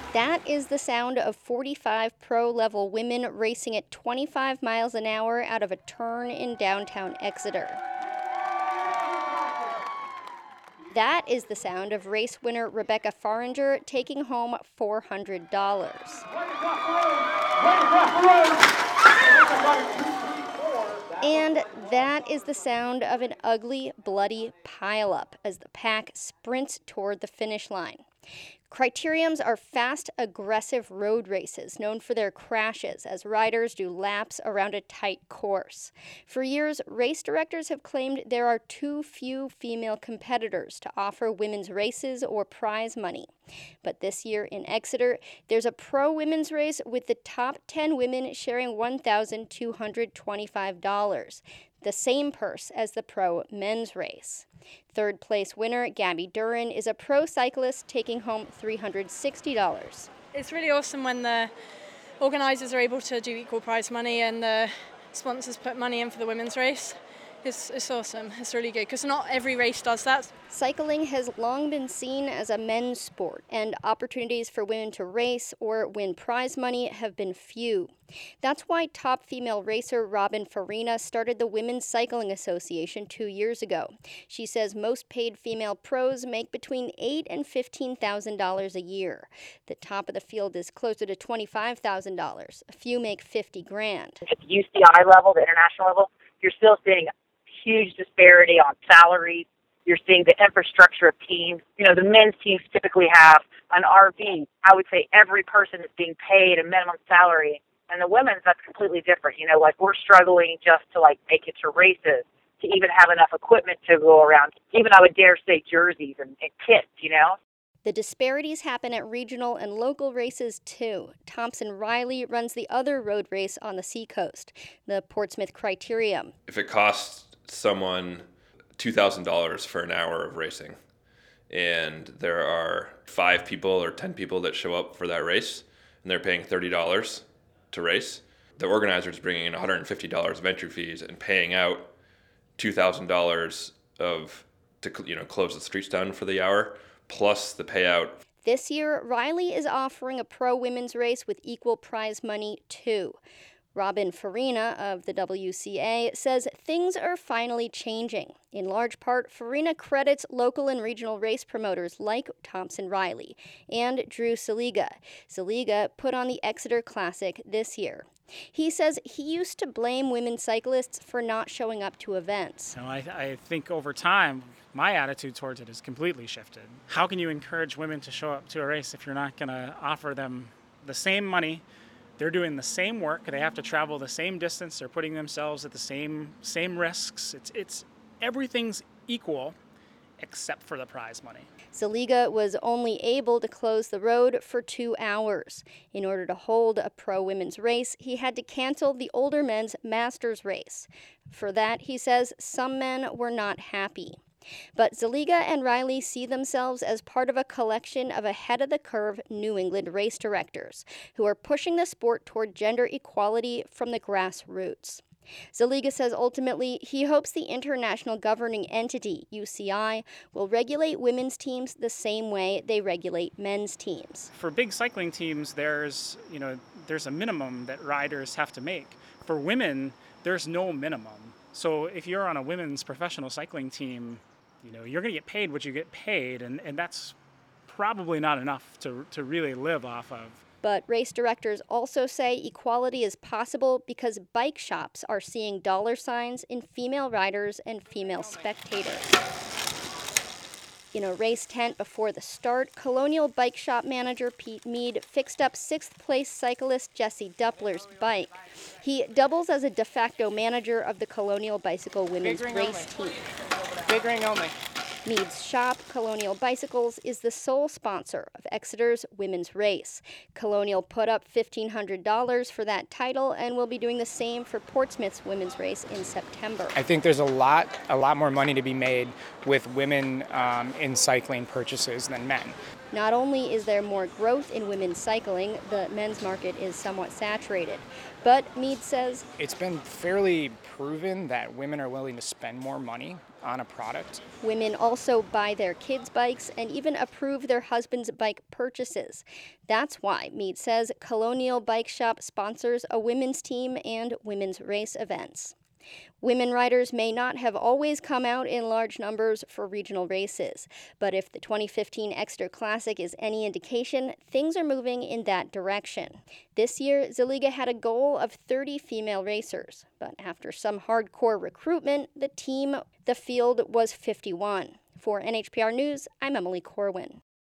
That is the sound of 45 pro-level women racing at 25 miles an hour out of a turn in downtown Exeter. That is the sound of race winner Rebecca Faringer taking home $400. And that is the sound of an ugly, bloody pileup as the pack sprints toward the finish line. Criteriums are fast, aggressive road races known for their crashes as riders do laps around a tight course. For years, race directors have claimed there are too few female competitors to offer women's races or prize money. But this year in Exeter, there's a pro-women's race with the top 10 women sharing $1,225. The same purse as the pro men's race. Third place winner Gabby Duran is a pro cyclist taking home $360. It's really awesome when the organisers are able to do equal prize money and the sponsors put money in for the women's race. It's awesome. It's really good because not every race does that. Cycling has long been seen as a men's sport, and opportunities for women to race or win prize money have been few. That's why top female racer Robin Farina started the Women's Cycling Association 2 years ago. She says most paid female pros make between $8,000 and $15,000 a year. The top of the field is closer to $25,000. A few make $50,000. At the UCI level, the international level, you're still seeing huge disparity on salaries. You're seeing the infrastructure of teams. The men's teams typically have an RV. I would say every person is being paid a minimum salary. And the women's, that's completely different. We're struggling just to make it to races, to even have enough equipment to go around. Even I would dare say jerseys and kits, The disparities happen at regional and local races, too. Thompson Riley runs the other road race on the seacoast, the Portsmouth Criterium. If it costs someone $2,000 for an hour of racing, and there are 5 people or 10 people that show up for that race, and they're paying $30 to race, the organizer's bringing in $150 of entry fees and paying out $2,000 to close the streets down for the hour, plus the payout. This year, Riley is offering a pro-women's race with equal prize money, too. Robin Farina of the WCA says things are finally changing. In large part, Farina credits local and regional race promoters like Thompson Riley and Drew Saliga. Saliga put on the Exeter Classic this year. He says he used to blame women cyclists for not showing up to events. I think over time, my attitude towards it has completely shifted. How can you encourage women to show up to a race if you're not going to offer them the same money? They're doing the same work. They have to travel the same distance. They're putting themselves at the same risks. It's everything's equal except for the prize money. Saliga was only able to close the road for 2 hours. In order to hold a pro-women's race, he had to cancel the older men's Masters race. For that, he says, some men were not happy. But Saliga and Riley see themselves as part of a collection of ahead-of-the-curve New England race directors who are pushing the sport toward gender equality from the grassroots. Saliga says ultimately he hopes the international governing entity, UCI, will regulate women's teams the same way they regulate men's teams. For big cycling teams, there's a minimum that riders have to make. For women, there's no minimum. So if you're on a women's professional cycling team, you're going to get paid what you get paid, and that's probably not enough to really live off of. But race directors also say equality is possible because bike shops are seeing dollar signs in female riders and female spectators. In a race tent before the start, Colonial Bike Shop manager Pete Mead fixed up 6th-place cyclist Jesse Duppler's bike. He doubles as a de facto manager of the Colonial Bicycle women's race team. Big ring only. Mead's shop, Colonial Bicycles, is the sole sponsor of Exeter's women's race. Colonial put up $1,500 for that title and will be doing the same for Portsmouth's women's race in September. I think there's a lot more money to be made with women in cycling purchases than men. Not only is there more growth in women's cycling, the men's market is somewhat saturated. But Mead says it's been fairly proven that women are willing to spend more money on a product. Women also buy their kids' bikes and even approve their husbands' bike purchases. That's why Mead says Colonial Bike Shop sponsors a women's team and women's race events. Women riders may not have always come out in large numbers for regional races, but if the 2015 Exeter Classic is any indication, things are moving in that direction. This year, Zeliga had a goal of 30 female racers, but after some hardcore recruitment, the field was 51. For NHPR News, I'm Emily Corwin.